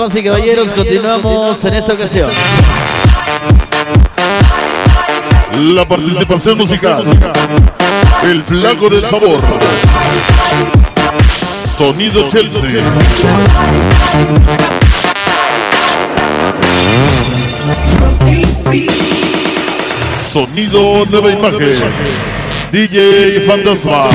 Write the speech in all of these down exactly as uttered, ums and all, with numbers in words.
Damas y caballeros, continuamos en esta ocasión. La participación musical. El Flaco del Sabor. Sonido Chelsea. Sonido Nueva Imagen. D J Fantasma.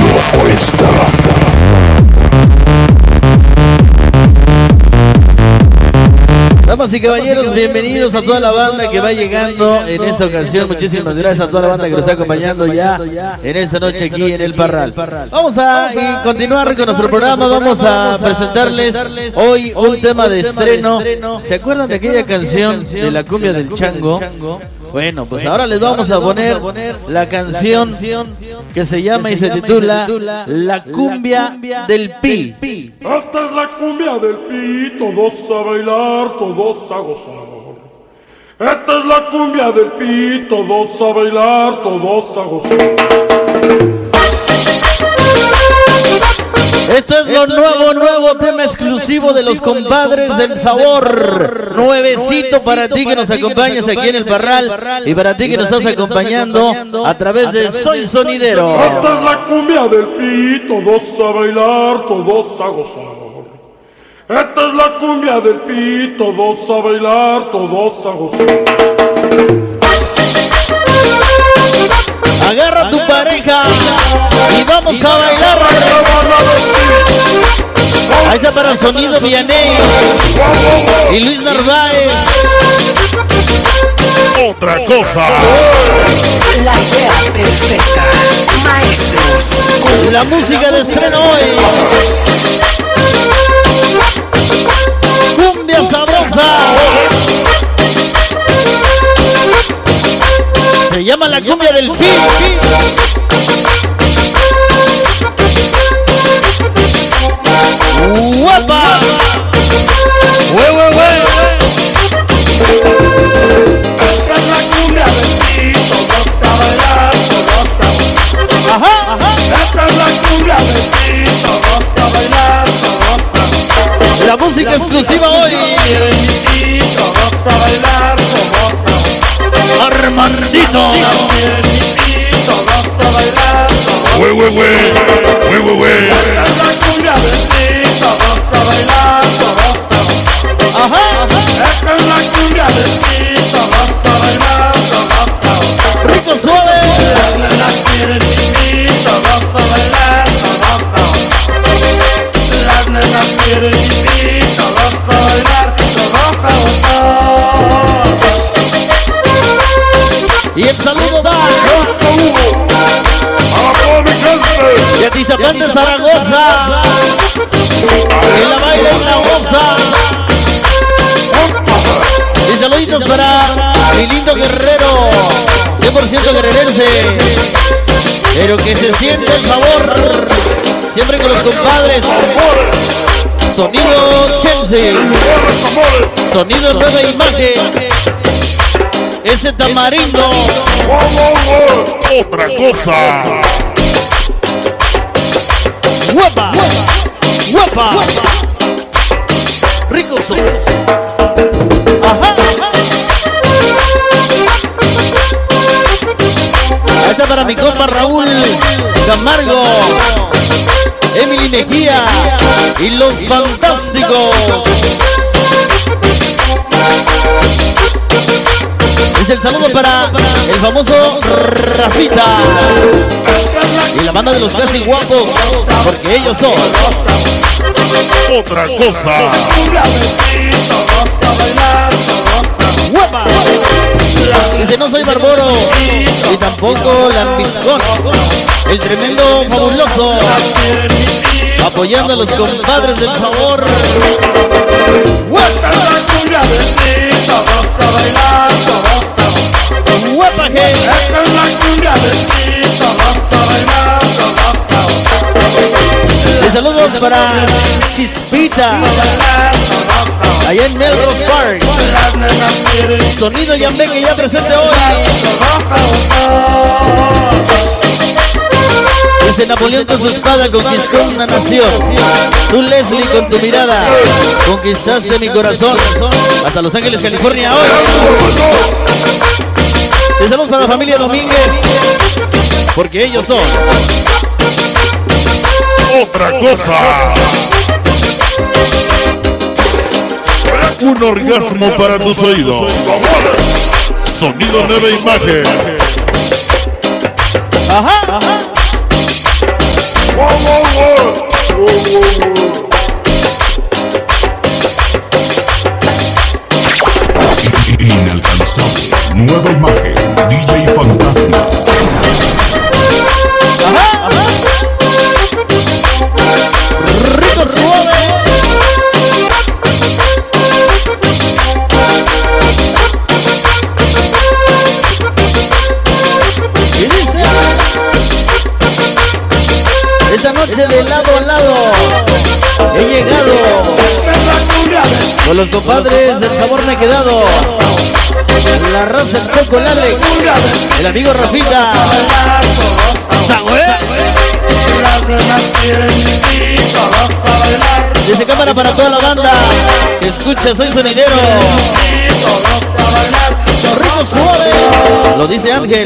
Damas y caballeros, bienvenidos a toda la banda que va llegando en esta ocasión. Muchísimas gracias a toda la banda que nos está acompañando ya en esta noche aquí en el Parral. Vamos a y continuar con nuestro programa. Vamos a presentarles hoy un tema de estreno. ¿Se acuerdan de aquella canción de la cumbia del chango? Bueno, pues ahora les vamos a poner la canción que se llama y se titula La Cumbia del Pi. Esta es la cumbia del Pi, todos a bailar, todos a gozar. Esta es la cumbia del Pi, todos a bailar, todos a gozar. Esto es lo nuevo, nuevo tema exclusivo de los compadres del sabor. Nuevecito para ti que nos acompañas aquí en el Parral y para ti que nos estás acompañando a través de Soy Sonidero. Esta es la cumbia del Pi, todos a bailar, todos a gozar. Esta es la cumbia del Pi, todos a bailar, todos a gozar. Agarra a tu pareja y vamos a bailar. Ahí está para Sonido Vianey y Luis Narváez. Otra cosa. La idea perfecta. Maestros. La música de estreno hoy. Cumbia sabrosa. Se llama la cumbia del Pi. ¡Guapa! ¡Hue, hue, hue! Esta es la cumbia del Pi, todos a bailar, todos a gozar. Ajá, ajá. Esta es la cumbia del Pi, todos a bailar, todos a gozar. La música exclusiva hoy. Todos a bailar, todos a gozar. Armandito. Todos a bailar, todos Hue, hue, hue. Hue, hue, hue. Esta es la cumbia del Pi, todos a bailar, todos a gozar. Ajá, ajá. Esta es la cumbia del Pi, todos a bailar, todos a gozar. Rico suave. Las nenas quieren pipí, todos a bailar, todos a gozar. Las nenas quieren pipí, todos a bailar, todos a gozar. Y el saludo va Un saludo a toda mi gente. de Atizapán de Zaragoza. Que la baila y la goza. Y saluditos para mi lindo guerrero, cien por ciento guerrerense, pero que se siente el sabor. Siempre con los compadres. Sonido Chelsea. Sonido Nueva Imagen. Ese tamarindo. Otra cosa. Guapa. Guapa. Rico son. Ajá. Ahí está para mi compa Raúl Camargo, Emily Mejía y los fantásticos. Es el saludo para el famoso Rafita y la banda de los casi guapos, porque ellos son Otra cosa. guapa. Dice no soy Barboro y tampoco Lambiscón. El tremendo fabuloso apoyando a los compadres del sabor. Esta es la cumbia del Pi, todos a bailar, todos a gozar. Guapa gente. Esta es la cumbia del Pi, todos a bailar, todos a gozar. Y saludos para Chispita allá en Melrose Park. Las nenas quieren Sonido Yambé que ya presente hoy. todos a gozar. Dice Napoleón con su espada conquistó una nación. Tú, Leslie, con tu mirada conquistaste mi corazón. Hasta Los Ángeles, California hoy. Deseamos para la familia Domínguez, porque ellos son otra cosa. Un orgasmo para tus oídos. Sonido Nueva Imagen. Ajá, ajá. Wow, wow, wow. Wow, wow, wow. Inalcanzable. Nueva Imagen. D J Fantasma. Ajá, ajá. Rico suave. Y dice: esta noche de lado a lado he llegado con los compadres del sabor me he quedado. La raza, el Choco, el Alex, el amigo Rafita. Dice cámara para toda la banda que escucha, soy sonidero. Rico suave, lo dice Ángel.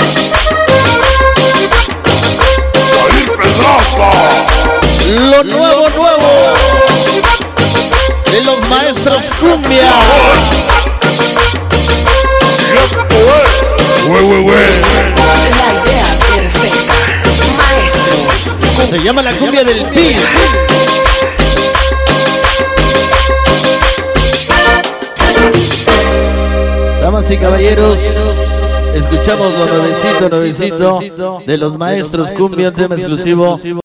Lo nuevo, nuevo de los maestros cumbia. Güey, güey, güey. La idea perfecta. Maestros. Se llama la cumbia del Pi. Damas y caballeros, escuchamos lo nuevecito, nuevecito de los maestros cumbia, un tema exclusivo.